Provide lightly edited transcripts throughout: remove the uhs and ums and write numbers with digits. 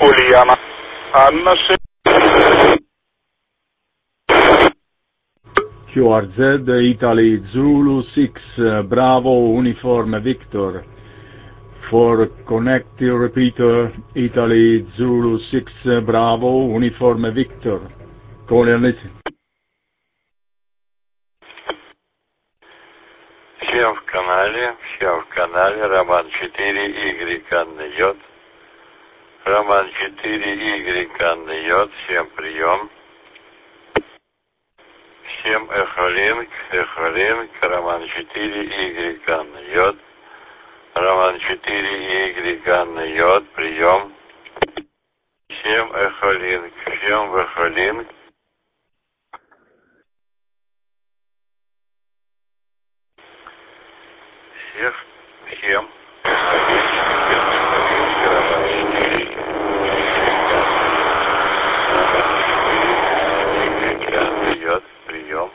Ульяна, Анна QRZ Italy Zulu 6 Bravo Uniform Victor. For connecting repeater Italy Zulu 6 Bravo Uniform Victor. Call and listen. Всем в канале Роман 4, Y, Анна Йод. Роман 4, Y, Анна Йод, всем прием. Всем эхолинк, Роман 4, Y, Анна Йод. Роман 4, Y, Анна Йод, прием. Всем эхолинк, всем в эхолинк. Всем. Прием.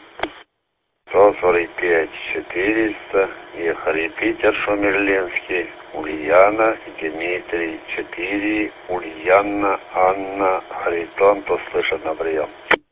145 400. Ехали Питер Шумерлинский. Ульяна, Дмитрий 4. Ульяна, Анна, Харитон. Кто слышит на прием?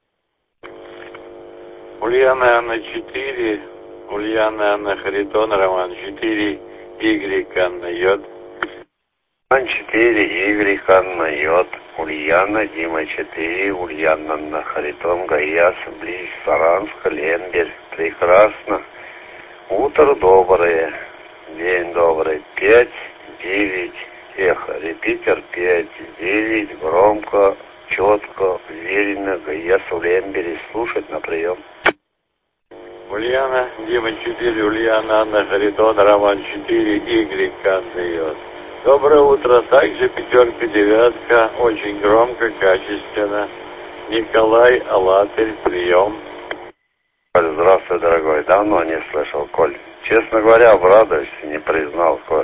Ульяна, Анна 4. Ульяна, Анна, Харитон, Роман 4, Y, Анна Йод. Роман 4, Y, Анна Йод. Ульяна, Дима 4, Ульяна, Анна, Харитон, Гаяс, Близ, Саранск, Лембель. Прекрасно. Утро доброе. День добрый. 5, 9. Эхо. Репитер 5, 9. Громко, четко, уверенно. Гаяс, Лембель. Слушать на прием. Ульяна, Дима 4, Ульяна, Анна, Харитон, Роман 4, Y, Анна Йод. Доброе утро. Также 5, 9, очень громко, качественно. Николай, Алатырь, прием. Коль, здравствуй, дорогой. Давно не слышал, Коль. Честно говоря, обрадуюсь, не признал, Коль.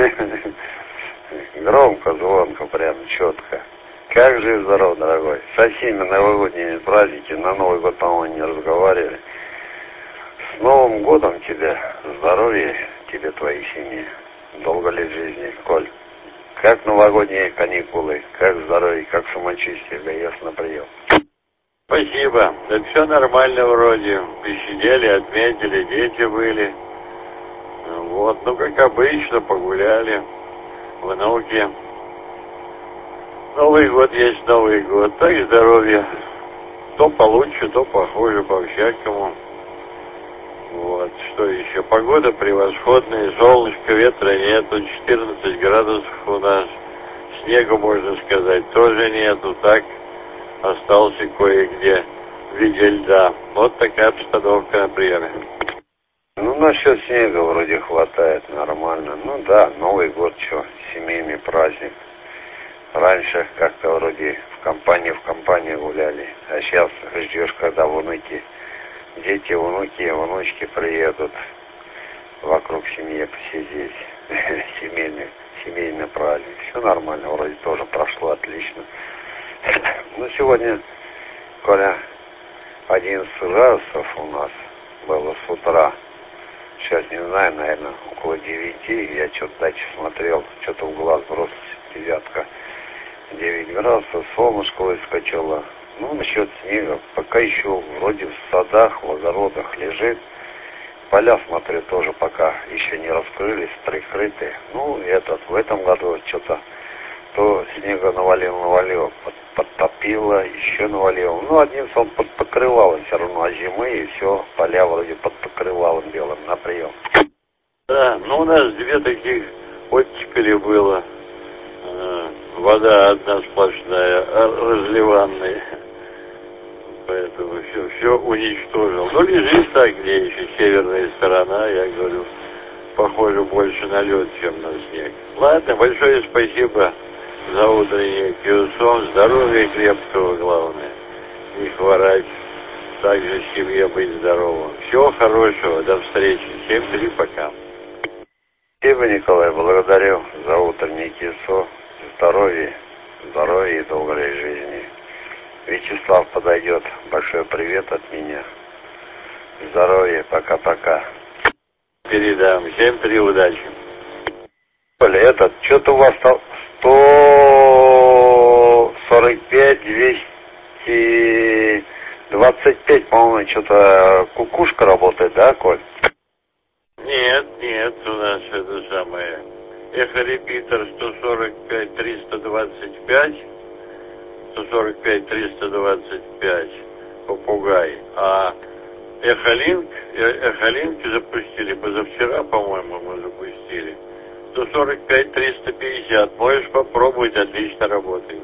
Громко, звонко, прям четко. Как жив, здоров, дорогой. Со всеми новогодними праздниками, на Новый год, по-моему, не разговаривали. С Новым годом тебя, здоровья тебе, твоей семьи, долго лет жизни, Коль. Как новогодние каникулы, как здоровье, как самочувствие, да ясно прием. Спасибо, да все нормально вроде, посидели, отметили, дети были. Вот, ну как обычно, погуляли, внуки. Новый год есть Новый год, так и здоровье. То получше, то похуже, по-всякому. Вот, что еще? Погода превосходная, солнышко, ветра нету, 14 градусов у нас. Снегу, можно сказать, тоже нету, так остался кое-где в виде льда. Вот такая обстановка на приеме. Ну, насчет снега вроде хватает, нормально. Ну да, Новый год, что, семейный праздник. Раньше как-то вроде в компании гуляли, а сейчас ждешь, когда внуки. Дети, внуки, внучки приедут вокруг семьи посидеть. Семейный праздник. Все нормально, вроде тоже прошло отлично. Ну, сегодня, Коля, 11 градусов у нас было с утра. Сейчас, не знаю, наверное, около 9. Я что-то дальше смотрел, что-то в глаз бросился, 9. 9 градусов, солнышко выскочило. Ну, насчет снега, пока еще вроде в садах, в огородах лежит. Поля, смотрю, тоже пока еще не раскрылись, прикрыты. Ну, в этом году что-то то снега навалило, подтопило, еще навалило. Ну, одним словом, под покрывалом все равно, а зимы и все, поля вроде под покрывалом белым на прием. Да, ну у нас 2 таких оттепели было. Вода одна сплошная, разливанная. Поэтому все уничтожил. Ну, лежит так, где еще северная сторона, я говорю, похоже больше на лед, чем на снег. Ладно, большое спасибо за утренний киусон. Здоровья крепкого, главное. Не хворать. Также семье быть здоровым. Всего хорошего. До встречи. 7-3, пока. Спасибо, Николай. Благодарю за утренний киусон. Здоровья и долгой жизни. Вячеслав подойдет. Большой привет от меня. Здоровья. Пока-пока. Передам. 7-3, удачи. Что-то у вас там... 145, 225, по-моему, что-то кукушка работает, да, Коль? Нет, у нас это самое. Эхо-репитер 145, 325. 145-325 попугай, а эхолинки запустили позавчера, по-моему, мы запустили 145-350, можешь попробовать, отлично работает.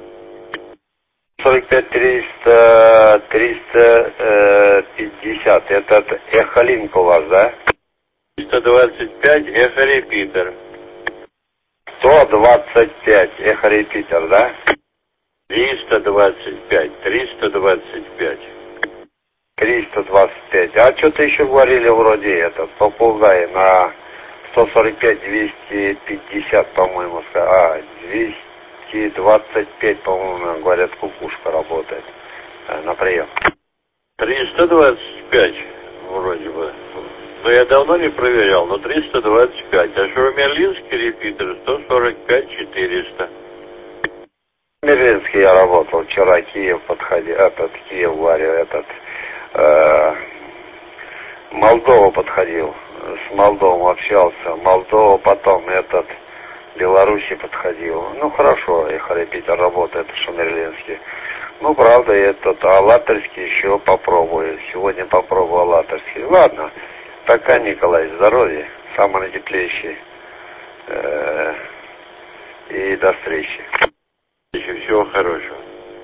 45-350, это эхолинк у вас, да? 325 эхо-репитер. 125 эхо-репитер, да? 325. 325. А что-то еще говорили вроде этот попугай на 145-250, по-моему, 225, по-моему, говорят, кукушка работает на прием. 325 вроде бы. Но я давно не проверял, но 325. А шурмерлинский репитер 145-400. Мерлинский я работал вчера, Киев подходил, Киев говорю, Молдова подходил, с Молдовой общался, Молдова потом Беларуси подходил. Ну хорошо, эхо-репитер работает, Шумерлинский. Ну правда, алатырский еще попробую, сегодня попробую алатырский. Ладно, пока, Николай, здоровья, самый теплейший, и до встречи. Всего хорошего.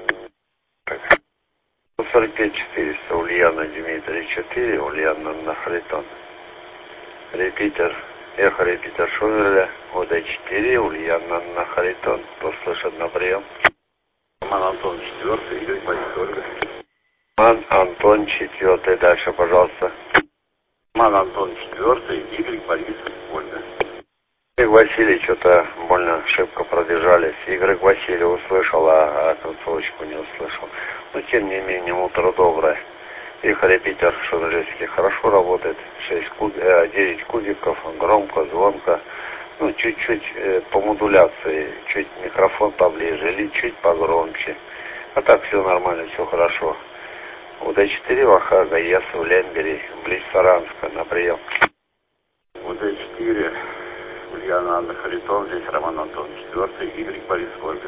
45-400, Ульяна Дмитрий 4, Ульяна на Харитон. Репитер, эхо-репитер Шумерля, ОД4, Ульяна на Харитон. Кто слышит на прием? Ман Антон 4, Игорь Борис Ольга. Ман Антон 4, дальше, пожалуйста. Ман Антон 4, Игорь Борис Ольга. Игорь Василий что-то больно шибко пробежались. Игорь Василий услышал, а концовочку не услышал. Но тем не менее, утро доброе. Эхо-репитер Шумерлинский хорошо работает. 9 кубиков, громко, звонко. Ну, чуть-чуть по модуляции, чуть микрофон поближе или чуть погромче. А так все нормально, все хорошо. УД-4 Вахага, Ясу в Лембери, близ Саранска, на прием. УД-4, Ульяна Анна Харитон, здесь Роман Антон 4, Игорь Борис Ольга.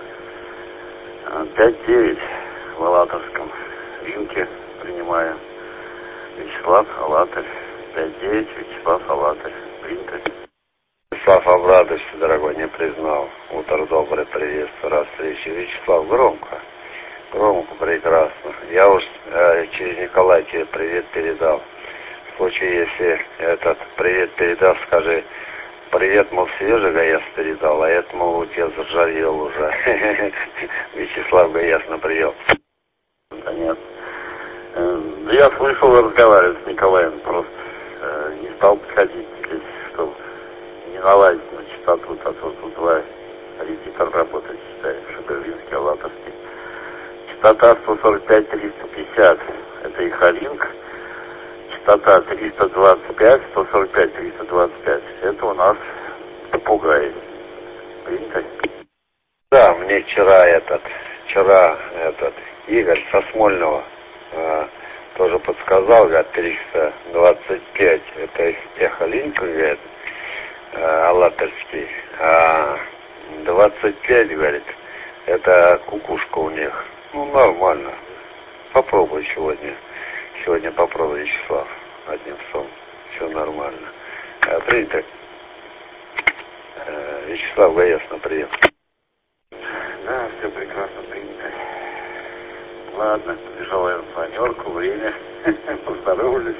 5-9 в Алатырском ринке принимаю. Вячеслав Алатырь. 5-9, Вячеслав Алатырь. Принято. Вячеслав, обрадуйся, дорогой, не признал. Утро доброе, приветствую, раз встречи. Вячеслав, громко, прекрасно. Я уж через Николая тебе привет передал. В случае, если привет передал, скажи, привет, мол, свежий Гаяс передал, а это, мол, у тебя заржавел уже. Вячеслав Гаяс на прием. Понятно. Я слышал, разговаривать с Николаем, просто не стал подходить здесь, чтобы не наладить на частоту, а то тут два репитер работает, считаю, Шумерлинский, Алатырский. Частота 145-350, это эхолинк. Частота 325, 145-325, это у нас попугай. Принято? Да, мне вчера Игорь со Смольного тоже подсказал, говорит, 325, это эхолинк, говорит, алатырский, а 25, говорит, это кукушка у них. Ну, нормально. Попробуй сегодня. Сегодня попробуй, Вячеслав, одним словом. Все нормально. Принято. Вячеслав Гаяс на прием. Да, все прекрасно принято. Ладно, побежал я на планерку, время. Поздоровались.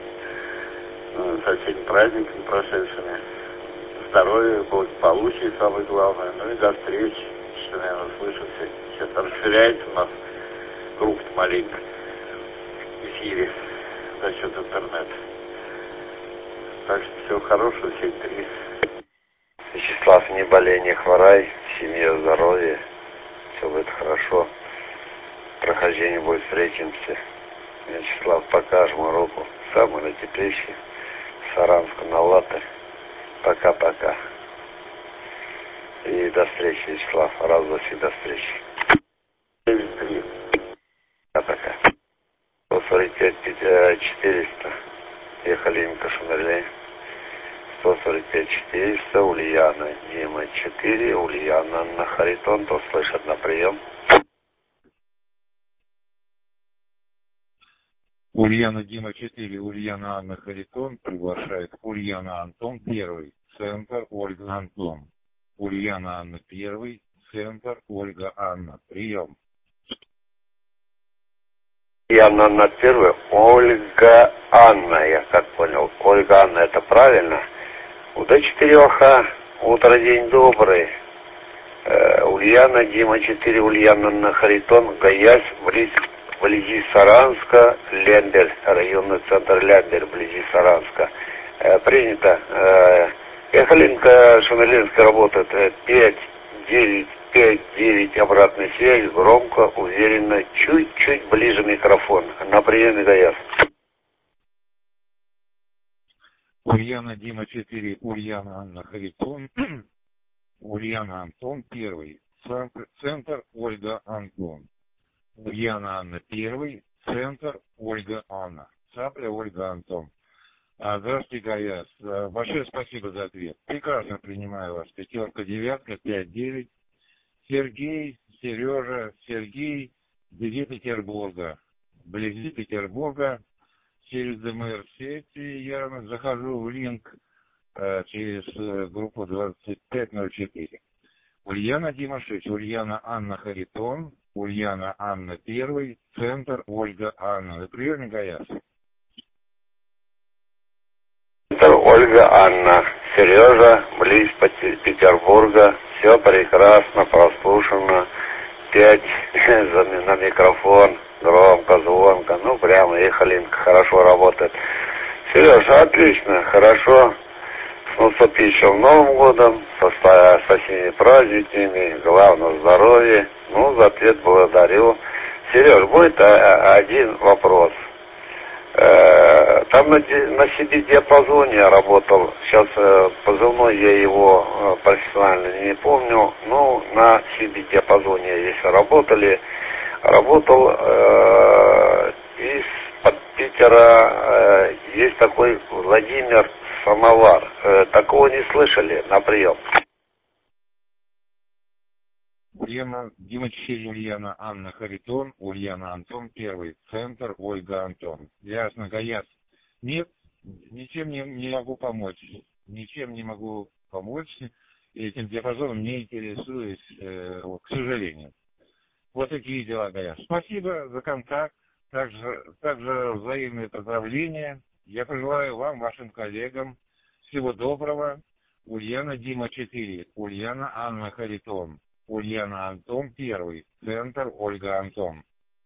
Со всеми праздниками прошедшими. Здоровья, благополучия, самое главное. Ну и до встречи. Еще, наверное, услышимся. Сейчас расширяется у нас группа маленько в эфире за счет интернета. Так что всего хорошего, 7-3. Вячеслав, не болей, не хворай, в семье здоровье, все будет хорошо. Прохождение будет, встретимся. Вячеслав, покажем руку. Самый натеплейший, Саранска на Латырь. Пока-пока. И до встречи, Вячеслав. Раз, до встречи. 400. Ехали Инка Шумерлей. 145 400. Ульяна Дима 4. Ульяна Анна Харитон. То слышат на прием. Ульяна Дима 4, Ульяна Анна Харитон приглашает Ульяна Антон 1, центр Ольга Антон. Ульяна Анна 1, центр Ольга Анна. Прием. Ульяна Анна 1, Ольга Анна, я как понял. Ольга Анна, это правильно? До 4, утро, день добрый. Ульяна Дима 4, Ульяна Анна Харитон, Гаясь, вблизи Саранска, Лямберь, районный центр Лямберь, вблизи Саранска. Принято. Эхолинка Шумерлинская работает 5-9, 5-9, обратная связь, громко, уверенно, чуть-чуть ближе микрофон. На приеме Гаяс. Ульяна Дима 4, Ульяна Анна Харитон, Ульяна Антон 1, центр Ольга Антон. Ульяна Анна 1, центр Ольга Анна. Цапля Ольга Антон. Здравствуйте, Гаяс. Большое спасибо за ответ. Прекрасно принимаю вас. 5, 9, 5, 9. Сергей, Сережа, Сергей, вблизи Петербурга. Вблизи Петербурга. Через ДМР сети я захожу в линк через группу 2504. Ульяна Дима 6, Ульяна Анна Харитон, Ульяна Анна 1, центр Ольга Анна. Вы приемник, Гаяс? Центр Ольга Анна. Сережа, близ Петербурга. Все прекрасно, прослушано. 5 на микрофон. Громко, звонко. Ну, прямо Эхолинка хорошо работает. Сережа, отлично, хорошо. С наступившим Новым годом, со всеми праздниками, главное здоровье. Ну, за ответ благодарю. Сереж, будет один вопрос. Там на CD-диапазоне я работал. Сейчас позывной я его профессионально не помню. Ну, на CD-диапазоне, если работали, работал из-под Питера, есть такой Владимир Самовар. Такого не слышали? На прием. Ульяна Дима 4, Ульяна Анна Харитон, Ульяна Антон 1, центр Ольга Антон. Ясно, Гаяс. Нет, ничем не могу помочь. Ничем не могу помочь. Этим диапазоном не интересуюсь, к сожалению. Вот такие дела, Гаяс. Спасибо за контакт. Также взаимные поздравления. Я пожелаю вам, вашим коллегам, всего доброго. Ульяна Дима 4, Ульяна Анна Харитон, Ульяна Антон 1, центр Ольга Антон.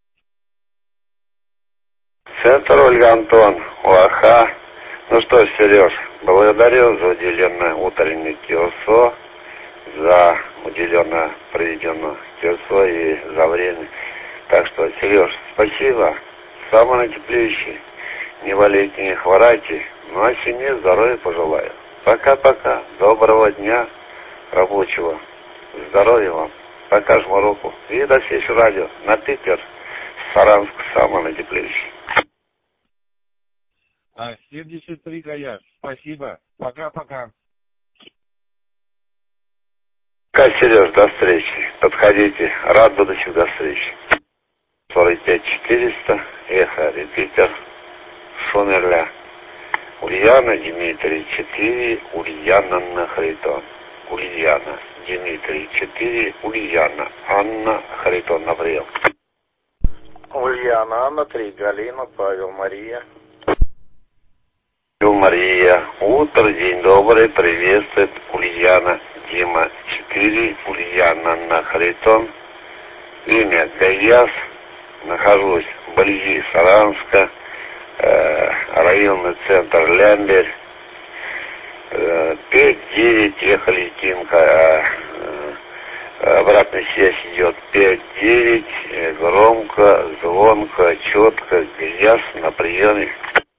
Центр Ольга Антон, УАХ. Ну что ж, Сереж, благодарю за уделенное утреннее кирсо, за уделенное проведенное кирсо и за время. Так что, Сереж, спасибо. Самое теплейшее. Не болейте, не хворайте. Ну а семье здоровья пожелаю. Пока-пока. Доброго дня рабочего. Здоровья вам. Покажем руку. И до встречи радио. На Питер. Саранск самое натеплейшее. 73, Гаяс. Спасибо. Пока-пока. Пока, Сереж, до встречи. Подходите. Рад буду всегда встречи. 45 400. Эхо, репитер. Шумерля. Ульяна Дмитрий 4. Ульяна Анна Харитон. Ульяна Дмитрий 4. Ульяна Анна Харитон на прием. Ульяна Анна 3. Галина, Павел, Мария. Мария. Утро, день добрый. Приветствует Ульяна Дима 4. Ульяна Анна Харитон. Имя Гаяс. Нахожусь вблизи Саранска. Районный центр Лямберь. 5-9, ехали Тимка. Обратная связь идет 5-9, громко, звонко, четко, ясно, на приеме.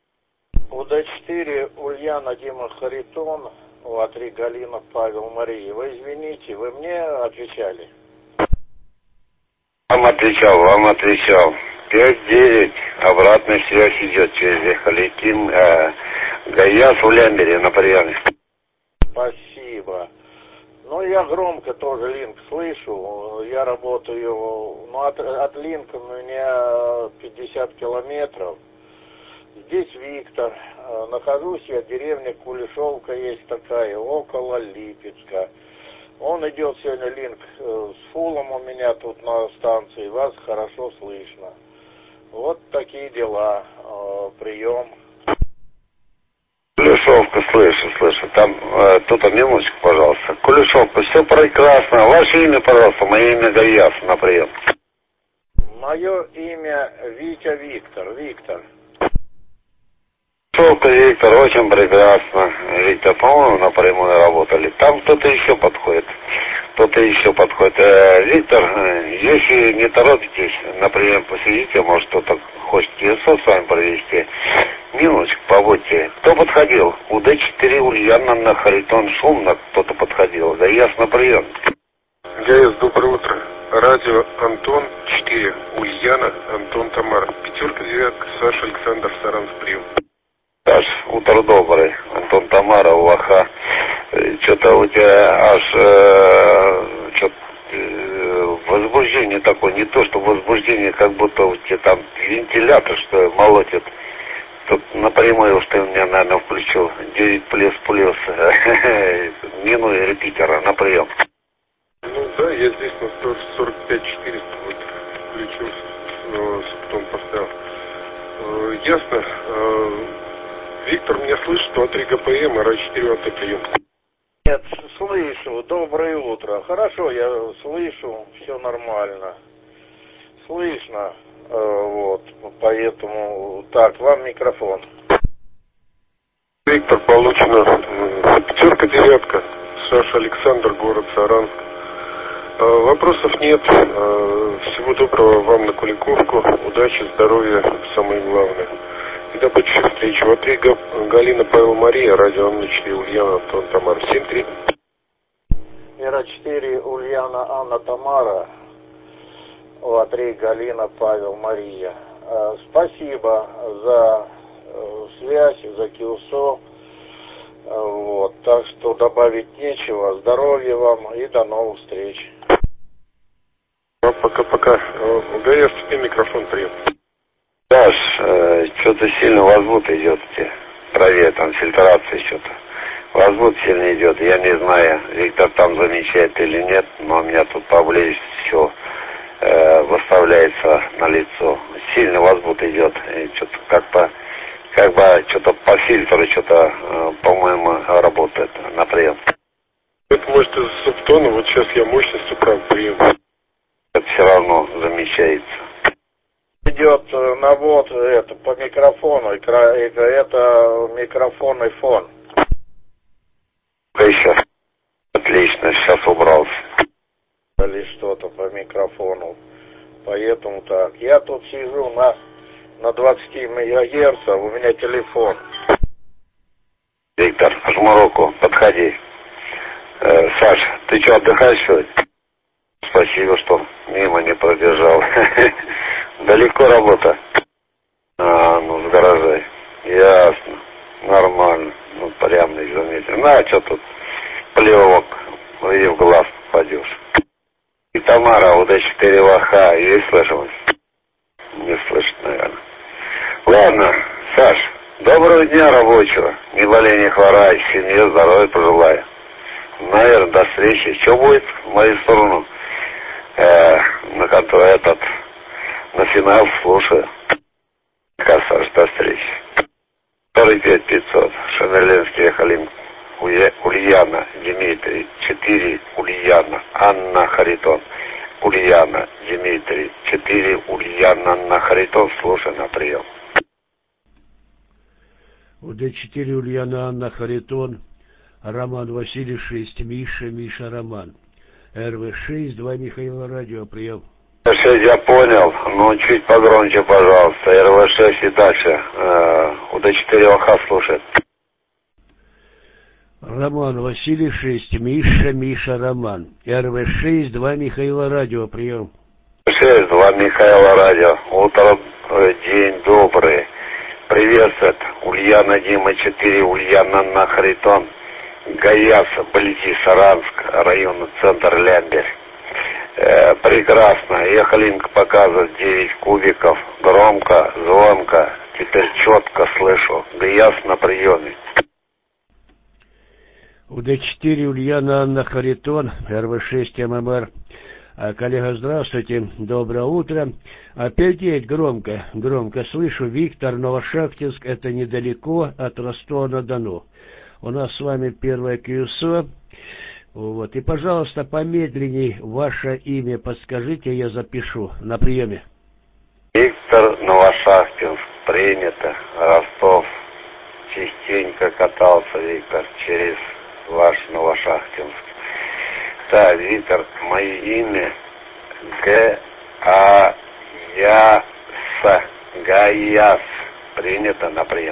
УД-4, Ульяна, Дима, Харитон, УА-3, Галина, Павел, Мария. Вы извините, вы мне отвечали? Вам отвечал. 5-9. Обратная связь идет через Ехаликин. Гаяс в Лямбере на приеме. Спасибо. Ну, я громко тоже линк слышу. Я работаю, от линка у меня 50 километров. Здесь Виктор. Нахожусь я в деревне Кулешовка, есть такая, около Липецка. Он идет сегодня линк с фулом у меня тут на станции. Вас хорошо слышно. Вот такие дела. Прием. Кулешовка, слышу. Там, тут минуточку, пожалуйста. Кулешовка, все прекрасно. Ваше имя, пожалуйста, мое имя Гаяс, на прием. Мое имя Виктор. Кулешовка, Виктор, очень прекрасно. Виктор, по-моему, напрямую работали. Там кто-то еще подходит. Виктор, если не торопитесь, например, посидите, может, кто-то хочет телефон с вами провести. Минуточку, побудьте. Кто подходил? УД-4 Ульяна на Харитон шумно кто-то подходил. Да ясно, прием. Гаяс, доброе утро. Радио Антон 4 Ульяна Антон Тамара. 5-9, Саша Александр Саранск, прием. Саш, утро доброе. Антон Тамара, Улаха. Что-то у тебя аж возбуждение такое, не то что возбуждение, как будто у тебя там вентилятор, что молотит. Тут напрямую уж ты меня, наверное, включил. 9 плюс. Минуя репитера на прием. Ну да, я здесь на 45-400 вот включился, потом поставил. Ясно. Виктор меня слышит, 2-3 ГПМ, РА-4 АТ прием. Нет, слышу. Доброе утро. Хорошо, я слышу, все нормально. Слышно. Вот, поэтому... Так, вам микрофон. Виктор, получено 5-9, Саша Александр, город Саранск. Вопросов нет. Всего доброго вам на Куликовку. Удачи, здоровья, самое главное. И до будущих встреч. Вот 3 Галина, Павел, Мария, радио Анна 4, Ульяна, Антон, Тамара. 7-3. Ира-4, Ульяна, Анна, Тамара. ОА-3, Галина, Павел, Мария. Спасибо за связь, за КИУСО. Вот, так что добавить нечего. Здоровья вам и до новых встреч. Пока. Гаяс, тебе микрофон прием. Саш, что-то сильно возбуд идет в тебе. Правее, там фильтрация что-то. Возбуд сильно идет. Я не знаю, Виктор там замечает или нет, но у меня тут поближе все выставляется на лицо. Сильно возбуд идет. И что-то как бы что-то по фильтру, что-то, по-моему, работает на прием. Это может из-за субтона, вот сейчас я мощностью прав прием. Это все равно замечается. Идет навод это по микрофону, это микрофонный фон. Еще. Отлично, сейчас убрался. Или что-то по микрофону. Поэтому так. Я тут сижу на 20 МГц, у меня телефон. Виктор, жму руку, подходи. Саш, ты что, отдыхаешь сегодня? Спасибо, что мимо не пробежал. Далеко работа? Ну, с гаражей. Ясно. Нормально. Ну, прямо не заметил. На, что тут? Плевок. И в глаз попадешь. И Тамара, УД-4 Лоха. Есть слышалось? Не слышит, наверное. Ладно, Саш, доброго дня рабочего. Не болей, не хворай. Семье здоровья пожелаю. Наверное, до встречи. Что будет в мою сторону? На который на финал слушаю. Саш, до встречи. 45-500. Шамерлинский Ехалин. Ульяна, Дмитрий. 4 Ульяна, Анна, Харитон. Ульяна, Дмитрий. 4 Ульяна, Анна, Харитон. Слушай на прием. УД-4 Ульяна, Анна, Харитон. Роман Василий 6, Миша, Роман. РВ-6, 2 Михаила, радио, прием. РВ-6 я понял, но чуть погромче, пожалуйста. РВ-6 и дальше. УД-4 Лоха слушает. Роман Василий 6, Миша, Роман. РВ-6, 2 Михаила, радио, прием. 6-2 Михаила радио. Утро, день добрый. Приветствует Ульяна Дима 4, Ульяна Анна Харитон. Гаяс, вблизи Саранск, район центр Лямберь. Прекрасно. Ехалинка показывает 9 кубиков. Громко, звонко. Теперь четко слышу. Гаяс на приеме. УД-4 Ульяна Анна Харитон, РВ-6 ММР. Коллега, здравствуйте, доброе утро. Опять громко слышу. Виктор, Новошахтинск, это недалеко от Ростова-на-Дону. У нас с вами первое КЮСО. Вот. И, пожалуйста, помедленней ваше имя подскажите, я запишу на приеме. Виктор, Новошахтинск, принято. Ростов. Частенько катался Виктор через ваш Новошахтинск. Так, Виктор, мое имя Гаяс. Принято на прием.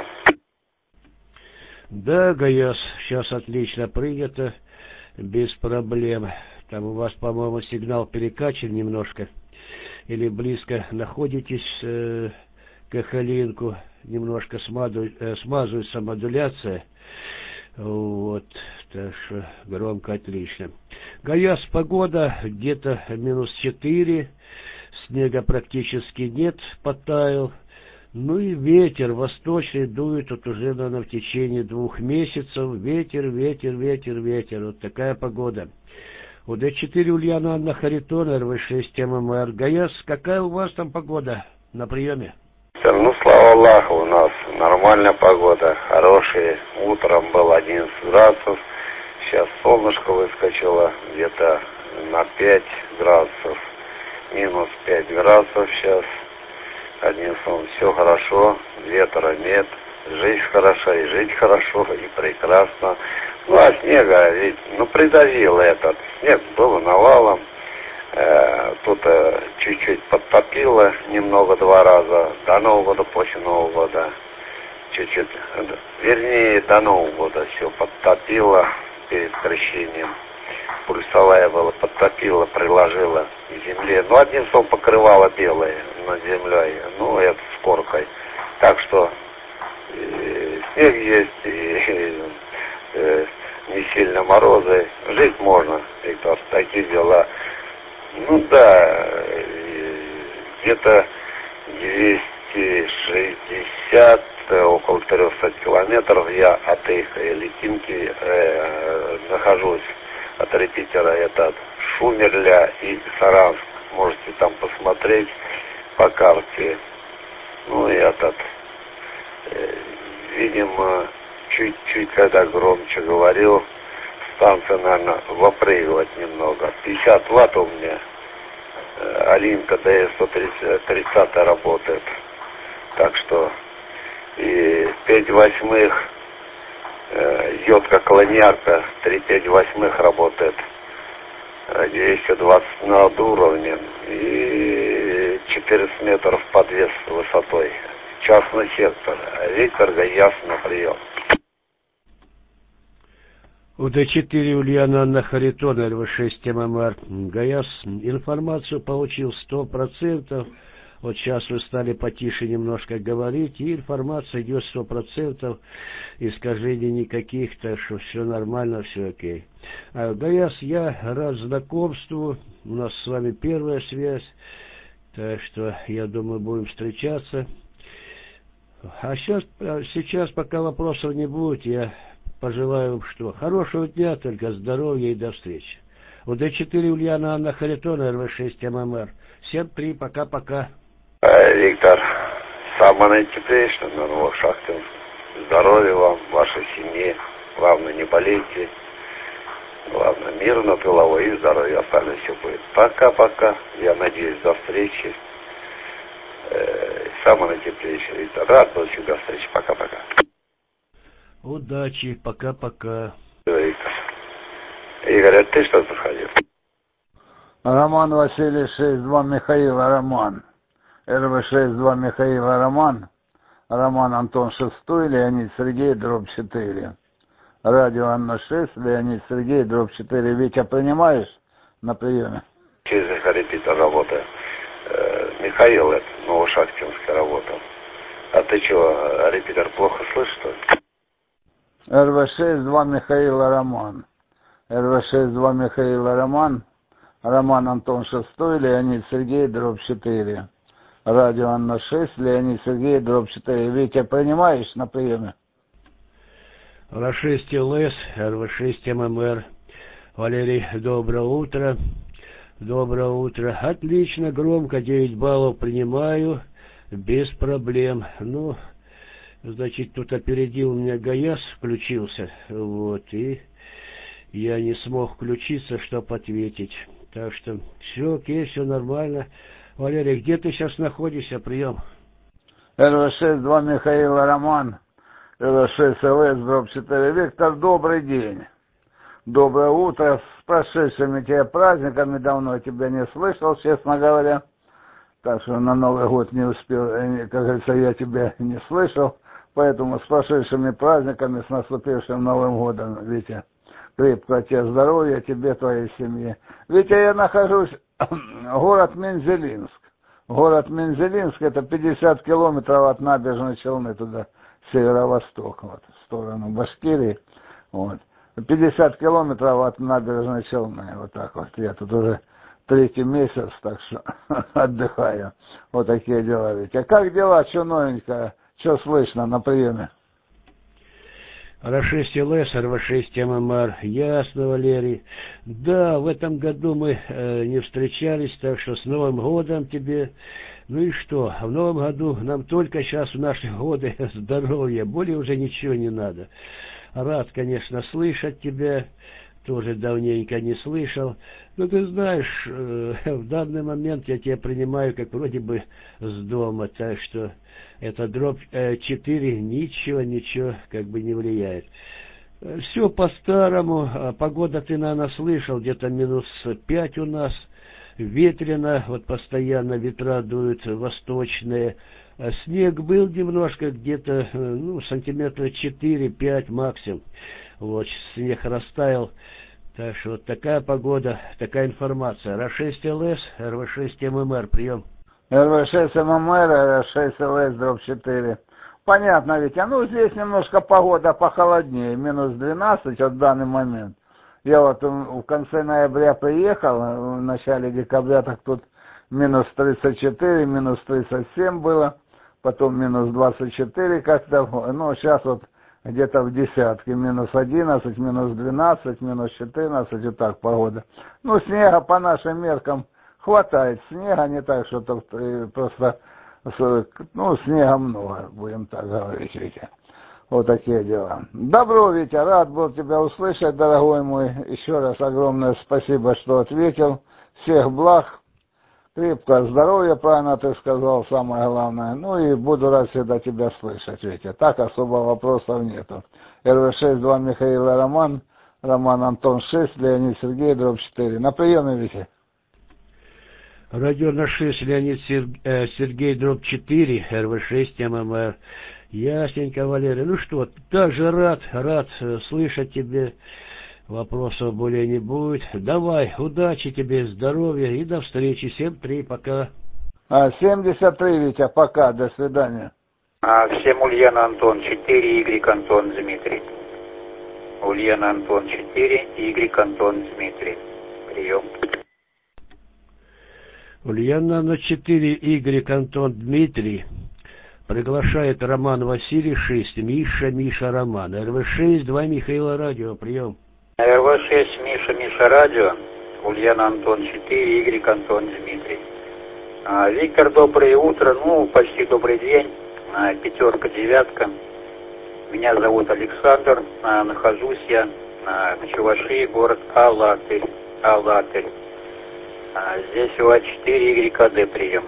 Да, Гаяс, сейчас отлично принято, без проблем. Там у вас, по-моему, сигнал перекачан немножко. Или близко находитесь к Эхолинку, немножко смазывается модуляция. Вот, так что громко, отлично. Гаяс, погода где-то -4, снега практически нет, подтаял. Ну и ветер восточный дует вот уже, наверное, в течение 2 месяцев. Ветер. Вот такая погода. УД-4 Ульяна Анна Харитон, РВ-6 ММР. Гаяс, какая у вас там погода на приеме? Ну, слава Аллаху, у нас нормальная погода, хорошая. Утром было 11 градусов, сейчас солнышко выскочило где-то на 5 градусов, -5 градусов сейчас. Одним словом, все хорошо, ветра нет, жизнь хороша, и жить хорошо, и прекрасно. Ну, а снега, ведь, придавило этот снег, было навалом. Тут чуть-чуть подтопило немного 2 раза, до Нового года, после Нового года, чуть-чуть, вернее, до Нового года все подтопило перед крещением. Пульсовая была, подтопила, приложила к земле. Ну, одним словом, покрывало белое над землей, это с коркой. Так что снег есть, и не сильно морозы. Жить можно, Виктор, такие дела. Где-то 260, около 300 километров я от их летинки нахожусь, от репетера этот Шумерля и Саранск. Можете там посмотреть по карте. Видимо, чуть-чуть, когда громче говорил, станция, наверное, вопрыгивать немного. 50 ватт у меня. Алинка DS-130 работает. Так что и 5/8 йодка колониарка 3/5 работает. 220 над уровнем и 14 метров подвес высотой. Частный сектор. Виктор, Гаяс на прием. УД-4 Ульяна Анна Харитон, РВ-6 ММР. Гаяс, информацию получил 100%. Вот сейчас вы стали потише немножко говорить, и информация идет 100%, искажений никаких, так что все нормально, все окей. Гаяс, я рад знакомству, у нас с вами первая связь, так что, я думаю, будем встречаться. А сейчас пока вопросов не будет, я пожелаю вам хорошего дня, только здоровья и до встречи. УД-4 Ульяна Анна Харитон, РВ-6 ММР. Всем 3, пока-пока. Виктор, самое наитеплейшее на Новошахтинск. Здоровья вам, вашей семье. Главное, не болейте. Главное, мирно, головой и здоровья. Остальное все будет. Пока-пока. Я надеюсь, до встречи. Самое наитеплейшее, Виктор. Рад был всегда встречи. Пока-пока. Удачи, пока-пока. Виктор. Игорь, ты что заходил? Роман Василий 6-2 Михаила Роман. РВ-6-2 Михаила Роман. Роман Антон 6, Леонид Сергей, дробь 4. Радио Анна 6, Леонид Сергей, дробь 4. Витя, принимаешь на приеме? Через репетитор работаю. Михаил, это Новошахтинский работал. А ты чего, репетер плохо слышишь, что ли? РВ-6-2 Михаила Роман. РВ-6-2 Михаила Роман. Роман Антон 6, Леонид Сергей, дробь 4. Радио Анна 6, Леонид Сергей, дробь 4. Витя, принимаешь на приеме? РА-6 ЛС, РВ-6 ММР. Валерий, доброе утро. Доброе утро. Отлично, громко, 9 баллов принимаю, без проблем. Ну, значит, тут опередил меня ГАЯС, включился, вот, и я не смог включиться, чтобы ответить. Так что все окей, все нормально. Валерий, где ты сейчас находишься? Прием. РВ-6-2 Михаила Роман. РВ-6 ЛС, дробь 4. Виктор, добрый день. Доброе утро. С прошедшими тебя праздниками, давно тебя не слышал, честно говоря. Так что на Новый год не успел, как говорится, я тебя не слышал. Поэтому с прошедшими праздниками, с наступившим Новым годом, Витя. Крепкого тебе здоровья, тебе, твоей семье. Витя, я нахожусь, город Мензелинск. Город Мензелинск, это 50 километров от набережной Челны, туда, северо-восток, вот, в сторону Башкирии. Вот. 50 километров от набережной Челны, вот так вот. Я тут уже 3-й месяц, так что отдыхаю. Вот такие дела, Витя. Как дела, что новенькое, что слышно на приеме? РА-6 ЛС, РВ-6 ММР. Ясно, Валерий. Да, в этом году мы не встречались, так что с Новым годом тебе. Ну и что? В Новом году нам только сейчас в наши годы здоровья, более уже ничего не надо. Рад, конечно, слышать тебя. Тоже давненько не слышал. Но ты знаешь, в данный момент я тебя принимаю как вроде бы с дома, так что это дробь 4, ничего как бы не влияет. Все по-старому. Погода ты, наверное, слышал, где-то -5 у нас. Ветрено, вот постоянно ветра дуют восточные. Снег был немножко, где-то, сантиметра 4-5 максимум. Вот, снег растаял. Так что вот такая погода, такая информация. РА-6 ЛС, РВ-6 ММР, прием. РВ-6 ММР, РВ-6 ЛС, дробь 4. Понятно, Витя. Ну, здесь немножко погода похолоднее, -12 в данный момент. Я вот в конце ноября приехал, в начале декабря так тут -34, -37 было, потом -24 как-то, ну, сейчас вот где-то в десятке, -11, -12, -14, вот так погода. Ну, снега по нашим меркам хватает, снега не так, что просто, снега много, будем так говорить, Витя. Вот такие дела. Добро, Витя, рад был тебя услышать, дорогой мой. Еще раз огромное спасибо, что ответил. Всех благ, крепкого здоровья, правильно ты сказал, самое главное. Ну и буду рад всегда тебя слышать, Витя. Так особо вопросов нету. РВ-6-2 Михаила Роман, Роман Антон 6, Леонид Сергей, дробь 4. На приеме, Витя. Радио на 6, Леонид Сергей, дробь 4, РВ-6 ММР. Ясненько, Валерий. Ну что, также рад слышать тебе. Вопросов более не будет. Давай, удачи тебе, здоровья и до встречи. 7-3, пока. 73, Витя, пока, до свидания. Всем Ульяна Антон 4, Y Антон Дмитрий. Ульяна Антон 4, Y Антон Дмитрий. Прием. Ульяна на 4, Y Антон Дмитрий. Приглашает Роман Василий 6, Миша Роман. РВ-6, 2 Михаила Радио, прием. РВ-6, Миша Радио. Ульяна Антон 4, Y Антон Дмитрий. Виктор, доброе утро, почти добрый день. 5, 9. Меня зовут Александр. Нахожусь я в Чувашии, город Алатырь. Здесь у вас 4 YKD, прием.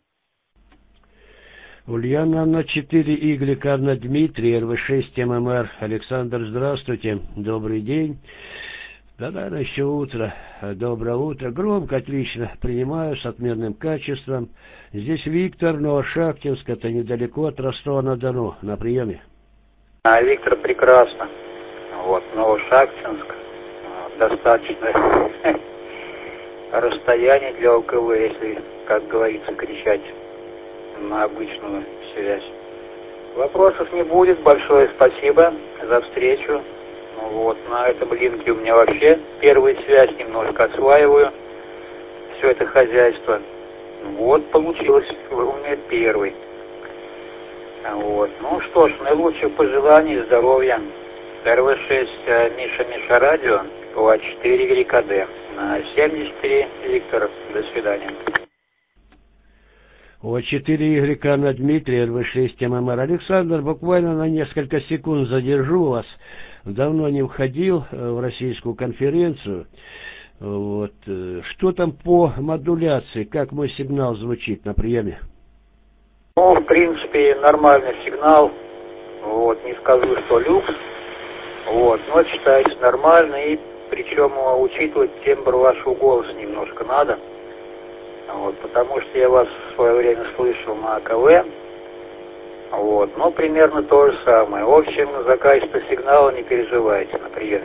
Ульяна на 4, Y Анна Дмитрий, РВ-6 ММР. Александр, здравствуйте, добрый день. Да, еще утро. Доброе утро. Громко, отлично. Принимаю с отменным качеством. Здесь Виктор, Новошахтинск, это недалеко от Ростова-на-Дону. На приеме. Виктор, прекрасно. Вот, Новошахтинск. Достаточно расстояние для ОКВ, если, как говорится, кричать на обычную связь. Вопросов не будет. Большое спасибо за встречу. Вот, на этом линке у меня вообще первая связь, немножко осваиваю все это хозяйство. Вот, получилось у меня первый. Вот. Ну что ж, наилучших пожеланий, здоровья. РВ-6 Миша Радио, ОА-4 ГКД. 73 Виктор. До свидания. ОА-4 YK на Дмитрий, РВ-6 ММР. Александр, буквально на несколько секунд задержу вас. Давно не входил в российскую конференцию. Вот. Что там по модуляции? Как мой сигнал звучит на приеме? Ну, в принципе, нормальный сигнал. Вот, не скажу, что люкс. Вот, но считается нормально. И причем учитывать тембр вашего голоса немножко надо. Вот, потому что я вас в свое время слышал на АКВ. Вот, но примерно то же самое. В общем, за качество сигнала не переживайте на приеме.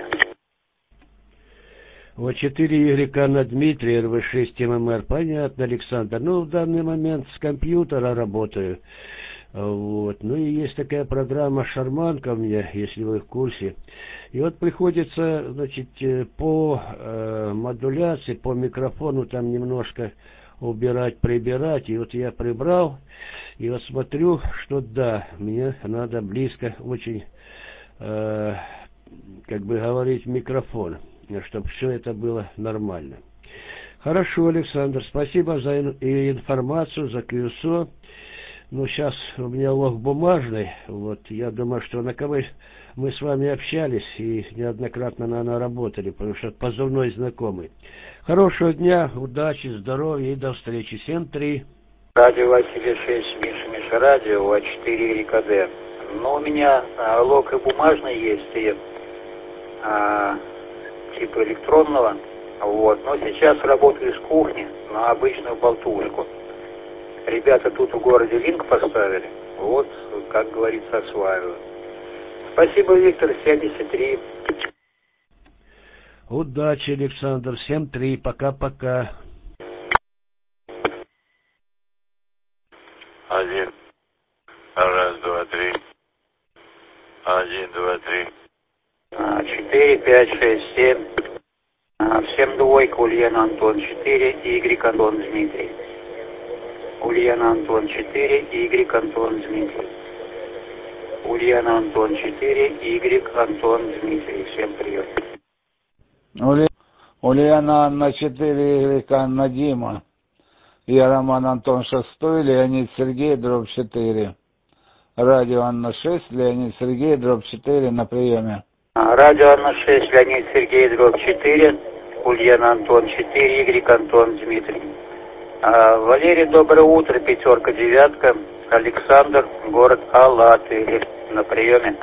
ОА-4 YK на Дмитрий, РВ-6 ММР. Понятно, Александр. Ну, в данный момент с компьютера работаю. Вот. Ну и есть такая программа «Шарманка» у меня, если вы в курсе. И вот приходится, значит, по модуляции, по микрофону там немножко убирать, прибирать. И вот я прибрал, и вот смотрю, что да, мне надо близко очень, как бы говорить, в микрофон, чтобы все это было нормально. Хорошо, Александр, спасибо за информацию, за QSO. Ну, сейчас у меня лог бумажный, вот, я думаю, что на КВ мы с вами общались и неоднократно, наверное, работали, потому что позывной знакомый. Хорошего дня, удачи, здоровья и до встречи. 7-3. Радио Василий 6, Миша Радио, А4 РКД. Но у меня лог и бумажный есть, и типа электронного. Вот. Но сейчас работаю с кухни на обычную болтушку. Ребята тут в городе линк поставили. Вот, как говорится, осваиваю. Спасибо, Виктор, 73. Удачи, Александр, 7-3. Пока-пока. 1, 2, 3. 1, 2, 3. 4, 5, 6, 7. Всем двойка, Ульяна Антон 4, Y Антон Дмитрий. Ульяна Антон 4, Y Антон Дмитрий. Ульяна Антон 4, Y Антон Дмитрий. Всем привет. Ульяна Анна 4, Y Анна Дима. Я Роман Антон 6, Леонид Сергей, дробь 4. Радио Анна 6, Леонид Сергей, дробь 4 на приеме. Радио Анна 6, Леонид Сергей, дробь 4. Ульяна Антон 4, Y Антон Дмитрий. Валерий, доброе утро, 5, 9. Александр, город Алатырь, на приеме.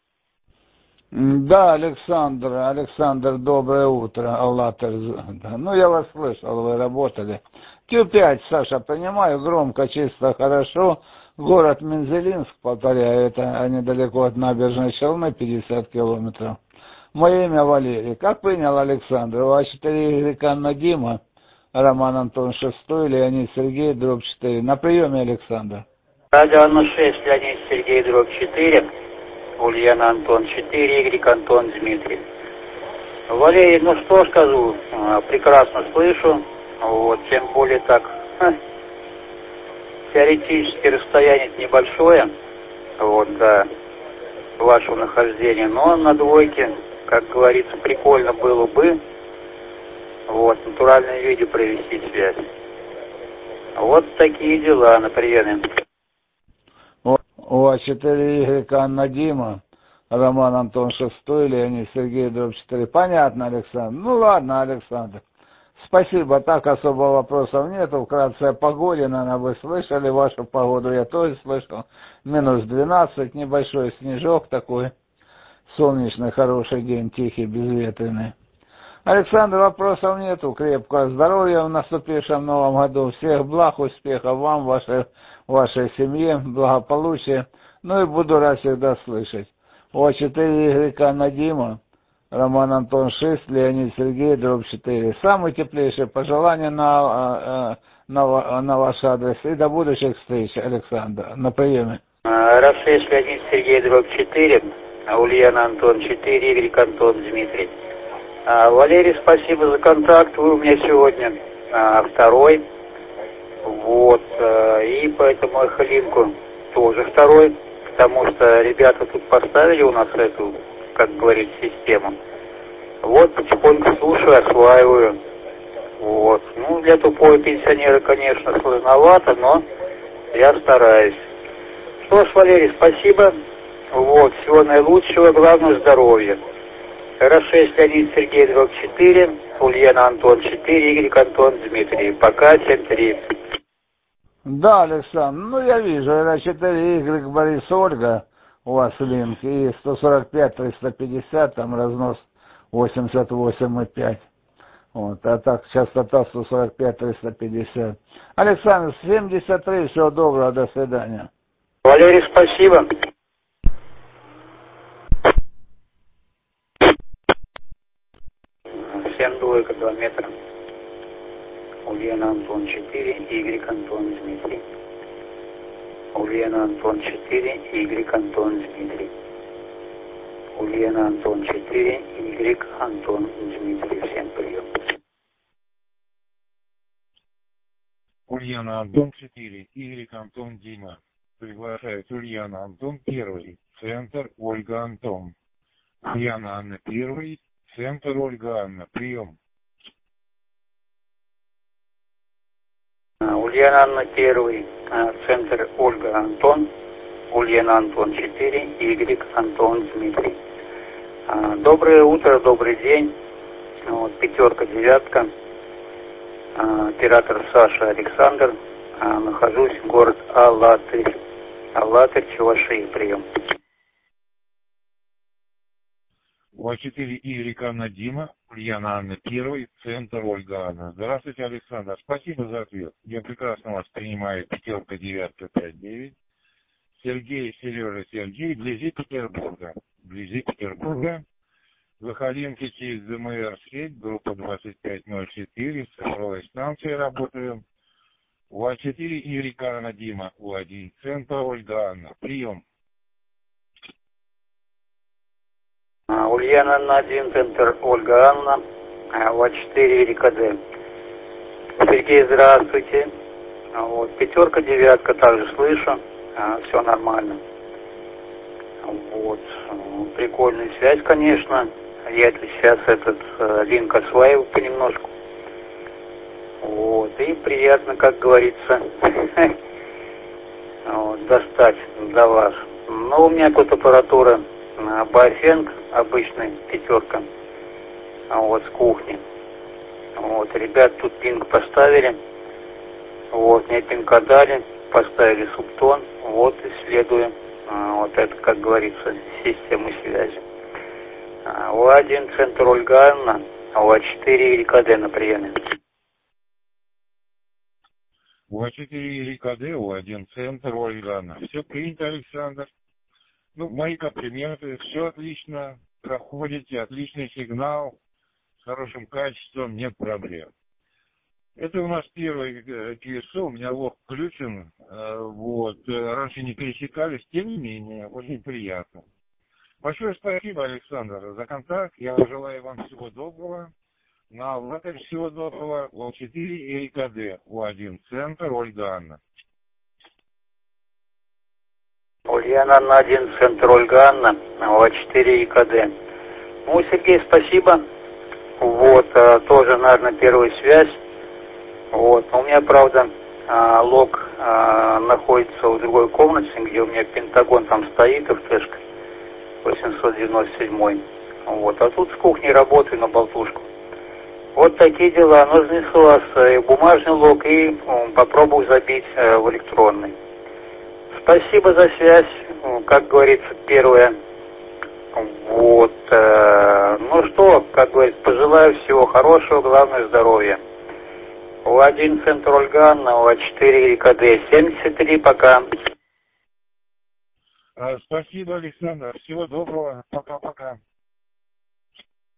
Да, Александр, доброе утро, Алатырь. Ну, я вас слышал, вы работали. Q5, Саша, понимаю, громко, чисто, хорошо. Город Мензелинск, повторяю, это недалеко от набережной Челны, 50 километров. Мое имя Валерий. Как принял Александр? А4 Анна Дима, Роман Антон 6, Леонид Сергей, дробь 4. На приеме, Александр. Радио Анна 6, Леонид Сергей, дробь 4. Ульяна Антон 4, Y Антон Дмитрий. Валерий, ну что скажу, прекрасно слышу. Вот, тем более так, теоретически расстояние небольшое, вот, до вашего нахождения, но на двойке, как говорится, прикольно было бы, вот, в натуральном виде провести связь. Вот такие дела на приеме. ОА4 Y Анна Дима, Роман Антон 6, Леонид Сергей, дробь 4. Понятно, Александр. Ну ладно, Александр. Спасибо, так особо вопросов нету. Вкратце о погоде, наверное, вы слышали вашу погоду, я тоже слышал. Минус 12, небольшой снежок такой. Солнечный, хороший день, тихий, безветренный. Александр, вопросов нету. Крепкого здоровья в наступившем новом году. Всех благ, успехов вам, вашей семье, благополучия. Ну и буду рад всегда слышать. ОА4 Y Анна Дима, Роман Антон 6, Леонид Сергей, дробь 4. Самые теплейшие пожелания на ваш адрес и до будущих встреч, Александр. На приеме. Раф-6, Леонид Сергей, дробь 4, Ульяна Антон 4, Игорь Антон Дмитрий. Валерий, спасибо за контакт, вы у меня сегодня второй. Вот, и поэтому Эхолинку тоже второй, потому что ребята тут поставили у нас эту, как говорится, систему. Вот, потихоньку слушаю, осваиваю. Вот, ну, для тупого пенсионера, конечно, сложновато, но я стараюсь. Что ж, Валерий, спасибо. Вот, всего наилучшего, главное здоровья. Р6, Леонид Сергей, дробь 4, Ульяна Антон 4, Игорь Антон Дмитрий. Пока, 7-3. Да, Александр, ну я вижу, Р4, Y, Борис, Ольга, у вас линк, и 145-350, там разнос 88,5. Вот, а так, частота 145-350. Александр, 73, всего доброго, до свидания. Валерий, спасибо. Всем двойка, 2 метра. Ульяна Антон 4, Y Антон Дмитрий. Ульяна Антон 4, Y Антон Дмитрий. Ульяна Антон 4, Y Антон Дмитрий. Всем прием. Ульяна Антон 4, Y Антон Дима. Приглашает Ульяна Антон 1, центр Ольга Антон. Ульяна Анна 1, центр Ольга Анна. Прием. Ульяна Анна 1, центр Ольга Антон. Ульяна Антон 4, Y Антон Дмитрий. Доброе утро, добрый день. Вот, 5, 9. Оператор Саша Александр. Нахожусь в город Алатырь. Алатырь, Чувашия. Прием. У4, Y Анна Дима, Ульяна Анна 1, центр Ольга Анна. Здравствуйте, Александр. Спасибо за ответ. Я прекрасно вас принимаю. 5, 9, 5, 9. Сергей, Сережа, Сергей, вблизи Петербурга. Вблизи Петербурга. Захаренко через ДМР-сеть, группа 2504, с цифровой станцией работаем. У4, Y Анна Дима, У1, центр Ольга Анна. Прием. Ульяна Анна 1, центр Ольга Анна. У4, РКД. Сергей, здравствуйте. Вот, 5, 9, также слышу. Все нормально. Вот. Прикольная связь, конечно. Я сейчас этот линк осваиваю понемножку. Вот. И приятно, как говорится, вот, достать до вас. Но у меня тут аппаратура Bafeng, обычная 5. Вот, с кухни. Вот. Ребят тут пинг поставили. Вот, мне пинка дали. Поставили субтон. Вот, исследуем. Вот это, как говорится, систему связи. У1, центр Ольга Анна, У4, РКД на приеме. У4, РКД, У1, центр Ольга Анна. Все принято, Александр. Ну, мои комплименты. Все отлично. Проходите, отличный сигнал. С хорошим качеством, нет проблем. Это у нас первый QSO, у меня лог включен, вот, раньше не пересекались, тем не менее, очень приятно. Большое спасибо, Александр, за контакт, я желаю вам всего доброго, на Алатырь всего доброго, У4 и РКД, У1, центр, Ольга Анна. Ульяна Анна 1, центр Ольга Анна, У4 РКД. Ну, Сергей, спасибо, вот, тоже, наверное, первая связь. Вот. У меня, правда, лог находится в другой комнате, где у меня Пентагон там стоит, ФТшка 897. Вот. А тут с кухни работаю на болтушку. Вот такие дела. Но занесу вас и бумажный лог, и попробую забить в электронный. Спасибо за связь. Как говорится, первое. Вот. Ну что, как говорится, пожелаю всего хорошего, главное здоровья. У1, центр Ольга Анна, У4, РКД, 73, пока. Спасибо, Александр. Всего доброго. Пока-пока.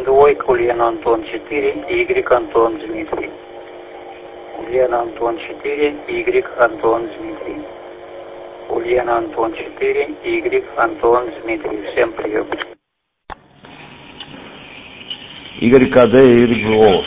Ульяна двойка, Ульяна Антон 4, Y Антон Дмитрий. Ульяна Антон 4, Y Антон Дмитрий. Ульяна Антон 4, Y Антон Дмитрий. Всем прием. Игорь КД и Игорь Голос.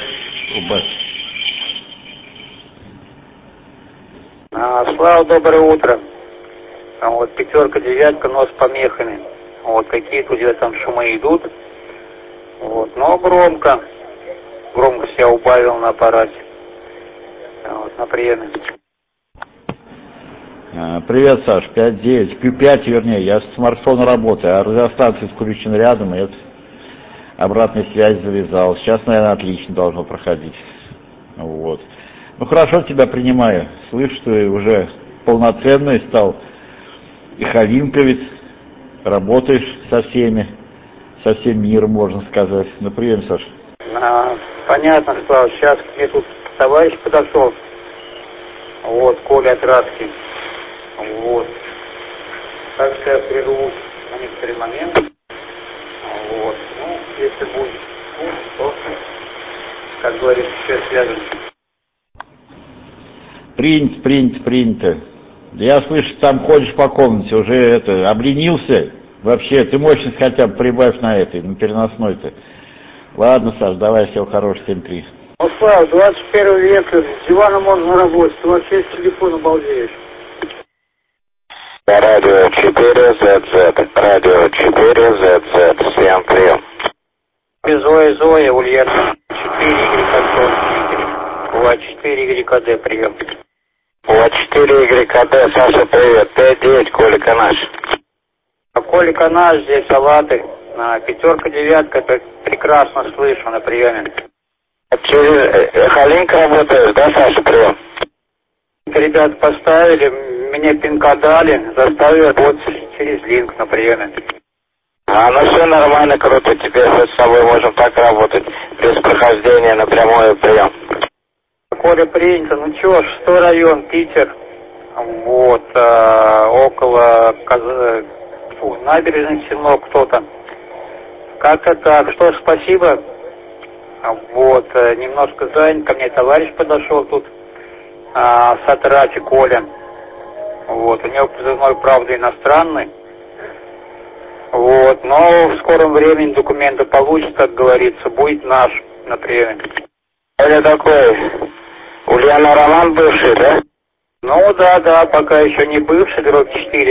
Слава, доброе утро. Вот пятерка, девятка, но с помехами. Вот какие-то у тебя там шумы идут. Вот, но громко. Громкость я убавил на аппарате. Вот, на приеме. Привет, Саш, 5 вернее, я с смартфона работаю, а радиостанция включена рядом, и это обратной связи завязал. Сейчас, наверное, отлично должно проходить. Вот. Ну, хорошо тебя принимаю. Слышу, что ты уже полноценный стал и халинковец, работаешь со всеми, со всем миром, можно сказать. Ну, прием, Саша. Понятно, Слава. Сейчас мне тут товарищ подошел. Вот, Коля от Раски. Вот. Так что я прервусь на некоторый момент. Вот. Ну, если будет, то, как говорится, все связано. Принято. Я слышу, там ходишь по комнате, уже обленился. Вообще, ты мощность хотя бы прибавь на переносной-то. Ладно, Саш, давай, всего хорошего, 7-3. Ну, Слава, 21 век, с дивана можно работать, ты вообще с телефона балдеешь. Радио 4ZZ, радио 4ZZ, всем прием. Зоя, Ульяна 4, Y Антон Дмитрий. УА4, YКД, прием. УА4, YКД, Саша, привет, 5-9, Колика наш. Колика наш, здесь салаты. Пятерка, девятка, прекрасно слышу на приеме. Через Халинка работаешь, да, Саша, прием? Ребят поставили, мне пинка дали, заставили работать через линк на приеме. Ну все нормально, круто, теперь мы с тобой можем так работать, без прохождения напрямую прием. Коля, принято, ну чё, 6-й район, Питер, вот, около набережной Сенок кто-то. Как-то так, что ж, спасибо. Вот, немножко занят, ко мне товарищ подошел тут, с Атрати, Коля. Вот, у него позывной, правда, иностранный. Вот, но в скором времени документы получит, как говорится, будет наш на приеме. Это такой Ульяна Роман бывший, да? Ну да, пока еще не бывший, дробь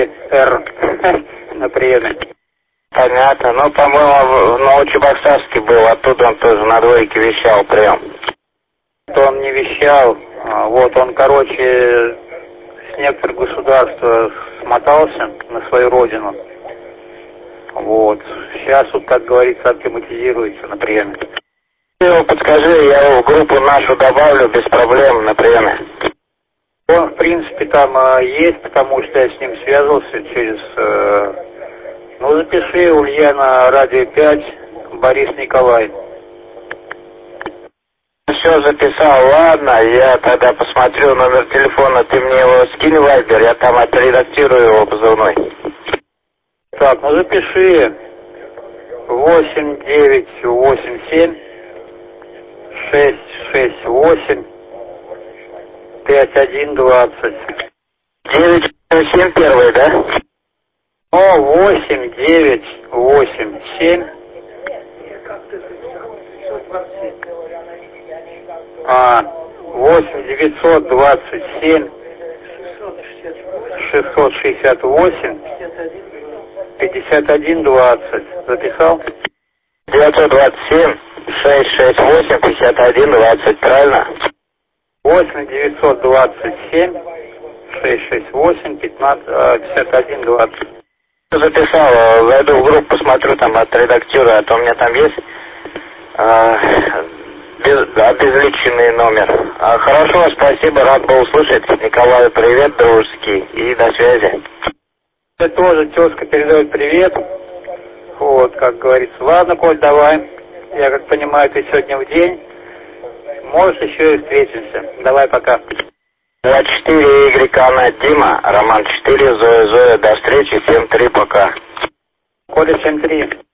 4R на приеме. Понятно, ну, по-моему, в Новочебоксарске был, оттуда он тоже на двойке вещал прием. Он не вещал, вот он, короче, с некоторых государств смотался на свою родину. Вот, сейчас вот, как говорится, акклиматизируется на приеме. Ты его подскажи, я его в группу нашу добавлю без проблем на приеме. Он, в принципе, там есть, потому что я с ним связывался через... Ну, запиши, Ульяна, радио 5, Борис Николай. Все записал, ладно, я тогда посмотрю номер телефона, ты мне его скинь в Вайбер, я там отредактирую его позывной. Так, ну запиши 8987 668 5120. 987 первый, да? О, 8987 8927 668 5120. Записал? 927 668 5120, правильно? 8927 668 5120. Записал, зайду в группу, посмотрю, там отредактирую, а то у меня там есть обезличенный номер. Хорошо, спасибо, рад был услышать. Николаю привет, дружеский, и до связи. Мне тоже тезка передает привет. Вот, как говорится. Ладно, Коль, давай. Я как понимаю, ты сегодня в день. Может, еще и встретимся. Давай, пока. 24 Y Дима, Роман 4, Зоя, до встречи, 7-3, пока. Коля, 7-3.